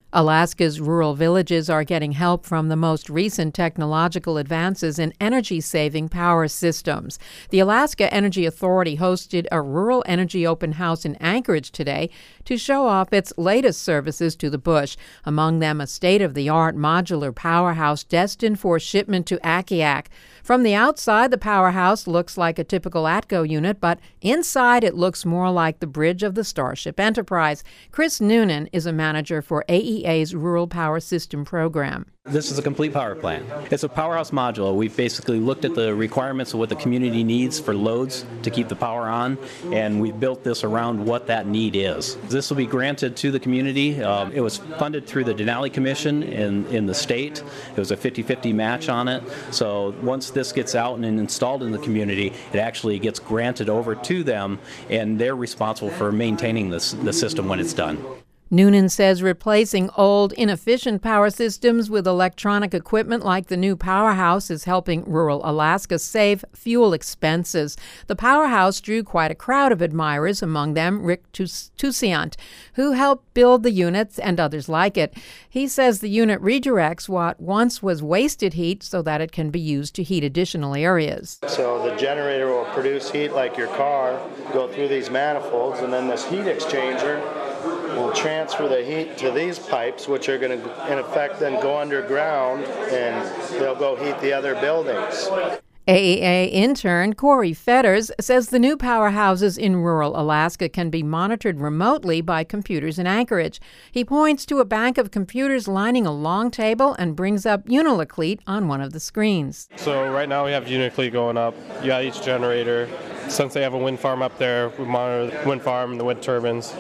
Alaska's rural villages are getting help from the most recent technological advances in energy-saving power systems. The Alaska Energy Authority hosted a rural energy open house in Anchorage today to show off its latest services to the bush, among them a state-of-the-art modular powerhouse destined for shipment to Akiak. From the outside, the powerhouse looks like a typical ATCO unit, but inside it looks more like the bridge of the Starship Enterprise. Chris Noonan is a manager for AEA's Rural Power System program. This is a complete power plant. It's a powerhouse module. We've basically looked at the requirements of what the community needs for loads to keep the power on, and we've built this around what that need is. This will be granted to the community. It was funded through the Denali Commission in the state. It was a 50-50 match on it. So once this gets out and installed in the community, it actually gets granted over to them, and they're responsible for maintaining the system when it's done. Noonan says replacing old, inefficient power systems with electronic equipment like the new powerhouse is helping rural Alaska save fuel expenses. The powerhouse drew quite a crowd of admirers, among them Rick Tousiant, who helped build the units and others like it. He says the unit redirects what once was wasted heat so that it can be used to heat additional areas. So the generator will produce heat like your car, go through these manifolds, and then this heat exchanger will transfer the heat to these pipes, which are going to, in effect, then go underground, and they'll go heat the other buildings. AEA intern Corey Fetters says the new powerhouses in rural Alaska can be monitored remotely by computers in Anchorage. He points to a bank of computers lining a long table and brings up Uniloclete on one of the screens. So right now we have Uniloclete going up. You got each generator. Since they have a wind farm up there, we monitor the wind farm and the wind turbines.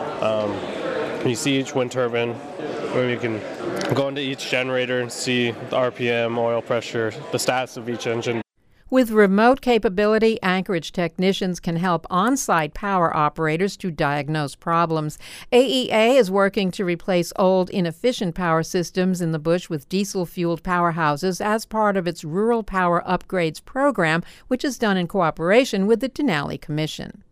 You see each wind turbine, where you can go into each generator and see the RPM, oil pressure, the status of each engine. With remote capability, Anchorage technicians can help on-site power operators to diagnose problems. AEA is working to replace old, inefficient power systems in the bush with diesel-fueled powerhouses as part of its Rural Power Upgrades program, which is done in cooperation with the Denali Commission.